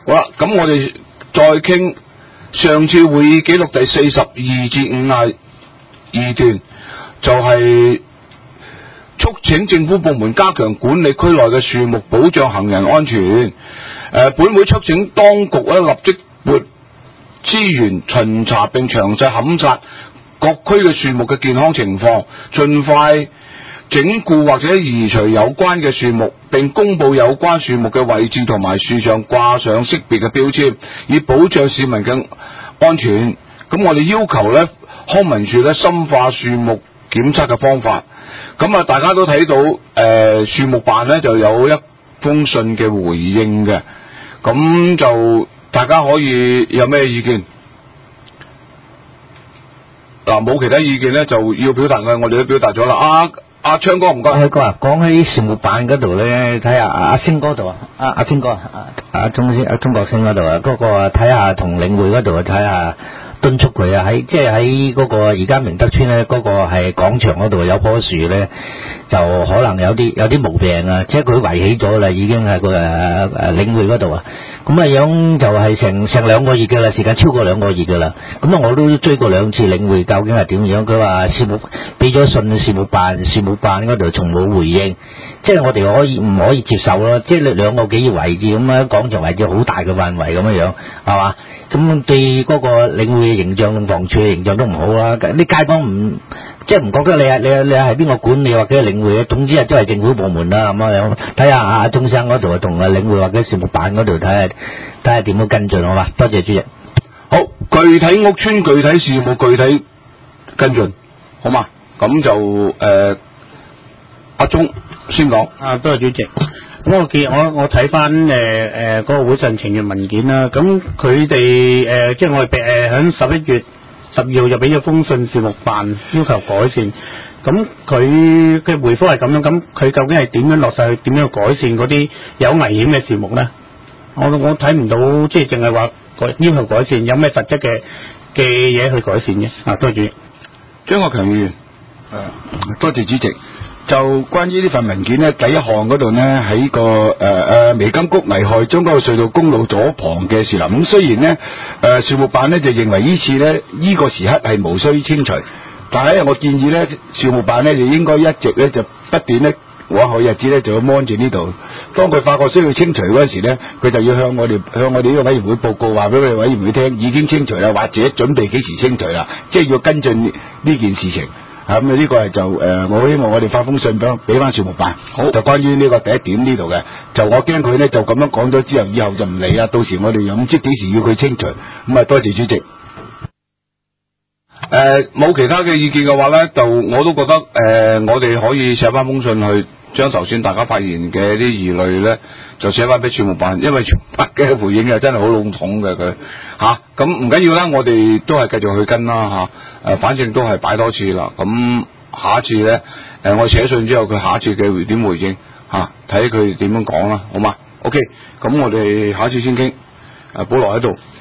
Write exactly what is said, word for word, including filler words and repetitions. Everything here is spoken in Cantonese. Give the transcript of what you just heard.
好啦，咁我哋再傾上次會議記錄第四十二至五十二段，就係、是、促請政府部門加強管理區內嘅樹木，保障行人安全。誒、呃，本會促請當局咧立即撥資源巡查並詳細勘察各區嘅樹木嘅健康情況，盡快整固或者移除有關嘅樹木，並公布有關樹木嘅位置同埋樹上掛上識別嘅標籤，以保障市民嘅安全。咁我哋要求咧康文署咧深化樹木檢測嘅方法。咁啊，大家都睇到誒樹木辦咧就有一封信嘅回應嘅，咁就大家可以有咩意見？嗱，冇其他意見咧就要表達嘅，我哋都表達咗啦。啊阿昌哥唔該， 阿哥啊，講起樹木辦嗰度咧，睇下阿星哥度啊，阿阿星哥，阿阿中先阿中國星嗰度啊，嗰個啊睇下同領匯嗰度啊睇下敦促佢啊，喺即係喺嗰個而家明德村咧嗰個係廣場嗰度有棵樹咧，就可能有啲有啲毛病啊，即係佢圍起咗啦，已經係個誒誒領匯嗰度啊，咁啊樣就係成成兩個月嘅啦，時間超過兩個月嘅啦，咁啊我都追過兩次領匯究竟係點樣，佢話樹木俾咗信樹木辦樹木辦嗰度從冇回應，即係我哋可以唔可以接受咯？即係兩個幾位置咁啊，廣場圍住好大嘅範圍咁樣樣，係嘛？咁對嗰個領匯嘅形象同房署嘅形象都唔好啦。啲街坊唔即係唔覺得你係你係你係邊個管理或者領匯嘅，總之啊都係政府部門啦咁樣。睇下阿中生嗰度同阿領匯或者樹木辦嗰度睇下睇下點樣跟進好嘛？多謝主席。 好，具體屋邨、具體事務、具體跟進，好嘛？咁就誒。呃阿鍾先講。 啊，多謝主席。咁我見我我睇翻誒誒嗰個會上呈嘅文件啦。咁佢哋誒即係我哋誒喺十一月十二號就俾咗封信樹木辦要求改善。咁佢嘅回覆係咁樣。咁佢究竟係點樣落實去點樣改善嗰啲有危險嘅樹木咧？我我睇唔到，即係淨係話改要求改善，有咩實質嘅嘅嘢去改善嘅？啊，多謝主席。 張國強議員。 誒，多謝主席。就關於呢份文件咧，第一項嗰度咧喺個誒誒眉金谷危害中嗰個隧道公路左旁嘅樹林。咁雖然咧誒樹木辦咧就認為呢次咧呢個時刻係無需清除，但係我建議咧樹木辦咧就應該一直咧就不斷咧往後日子咧就要 mon 住呢度。當佢發覺需要清除嗰陣時咧，佢就要向我哋向我哋呢個委員會報告，話俾我哋委員會聽已經清除啦，或者準備幾時清除啦，即係要跟進呢件事情。咁啊呢個係就誒、呃，我希望我哋發封信俾俾翻樹木辦，好就關於呢個第一點呢度嘅，就我驚佢咧就咁樣講咗之後，以後就唔理啦，到時我哋又唔知幾時要佢清除，咁啊多謝主席。誒、 呃，冇其他嘅意見嘅話咧，就我都覺得誒、呃，我哋可以寫翻封信去，將頭先大家發言嘅啲疑慮咧，就寫翻俾樹木辦，因為樹木辦嘅回應又真係好籠統嘅佢吓，咁唔緊要啦，我哋都係繼續去跟啦吓，誒、啊，反正都係擺多次啦，咁下一次咧，誒、呃，我寫信之後，佢下一次嘅回點回應吓，睇佢點樣講啦，好嘛 ？OK，咁我哋下一次先傾，誒、啊，保羅喺度。